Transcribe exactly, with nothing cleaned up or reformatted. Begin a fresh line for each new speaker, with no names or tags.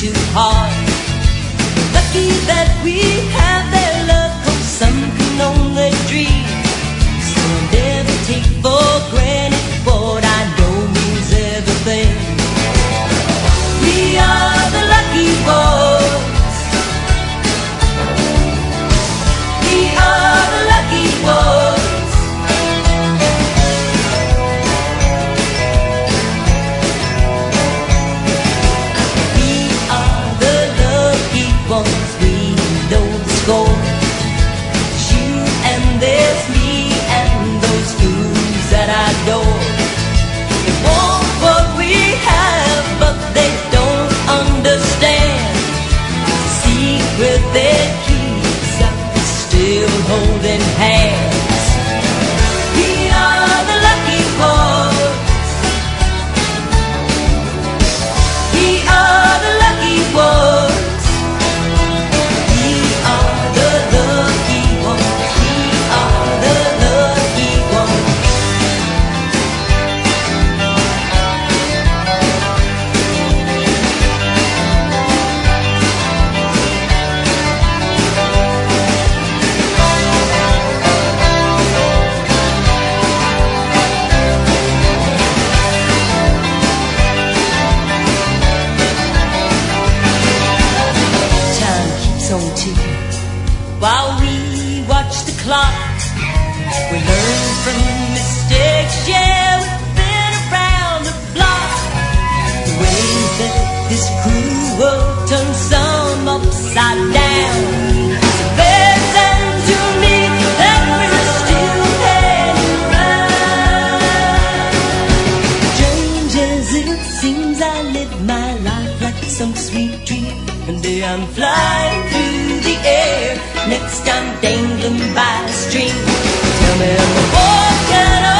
too hard. Lucky that we have their love, 'cause some can only dream. So I'll never take for granted what I know means everything. We are the lucky ones. We are the lucky ones. We are the lucky ones. We know the score. It's you and there's me and those fools that I adore. They want what we have, but they don't understand. It's a secret that keeps us still holding hands. We are the lucky ones. We are the lucky ones. We are the lucky ones. We are the lucky ones. Time keeps on ticking while we watch the clock. We learn from mistakes, yeah, we've been around the block. The way that this cruel world turns some upside down. So there's and to me that we're still hanging around. Strange as it seems, I live my life like some sweet dream. One day I'm flying through the air, next I'm dangling by a string. Tell me, what can I